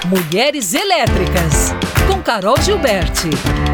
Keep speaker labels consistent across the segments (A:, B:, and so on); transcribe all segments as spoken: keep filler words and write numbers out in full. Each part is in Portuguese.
A: Mulheres Elétricas, com Carol Gilberti.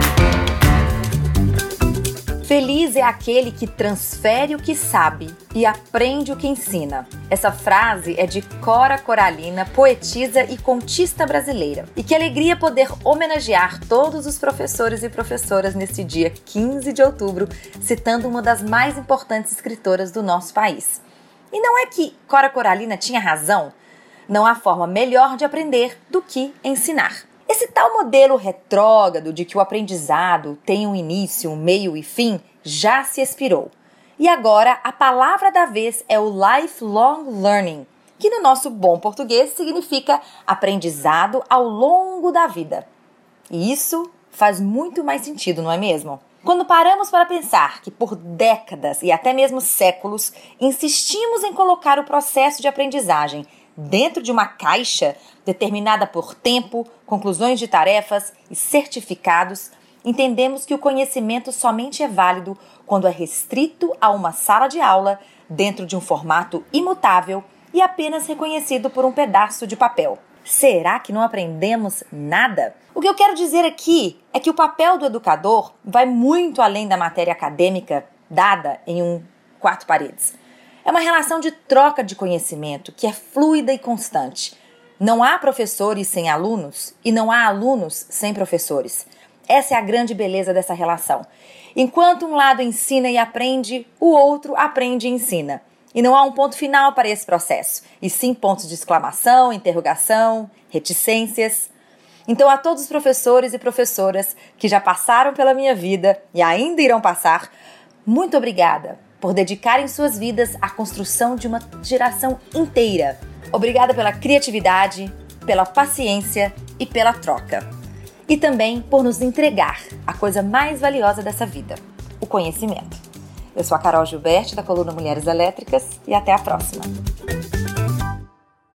B: Feliz é aquele que transfere o que sabe e aprende o que ensina. Essa frase é de Cora Coralina, poetisa e contista brasileira. E que alegria poder homenagear todos os professores e professoras nesse dia quinze de outubro, citando uma das mais importantes escritoras do nosso país. E não é que Cora Coralina tinha razão? Não há forma melhor de aprender do que ensinar. Esse tal modelo retrógrado de que o aprendizado tem um início, um meio e fim já se expirou. E agora a palavra da vez é o lifelong learning, que no nosso bom português significa aprendizado ao longo da vida. E isso faz muito mais sentido, não é mesmo? Quando paramos para pensar que por décadas e até mesmo séculos insistimos em colocar o processo de aprendizagem dentro de uma caixa determinada por tempo, conclusões de tarefas e certificados, entendemos que o conhecimento somente é válido quando é restrito a uma sala de aula, dentro de um formato imutável e apenas reconhecido por um pedaço de papel. Será que não aprendemos nada? O que eu quero dizer aqui é que o papel do educador vai muito além da matéria acadêmica dada em um quatro paredes. É uma relação de troca de conhecimento que é fluida e constante. Não há professores sem alunos e não há alunos sem professores. Essa é a grande beleza dessa relação. Enquanto um lado ensina e aprende, o outro aprende e ensina. E não há um ponto final para esse processo, e sim pontos de exclamação, interrogação, reticências. Então, a todos os professores e professoras que já passaram pela minha vida e ainda irão passar, muito obrigada por dedicarem suas vidas à construção de uma geração inteira. Obrigada pela criatividade, pela paciência e pela troca. E também por nos entregar a coisa mais valiosa dessa vida, o conhecimento. Eu sou a Carol Gilberti, da coluna Mulheres Elétricas, e até a próxima.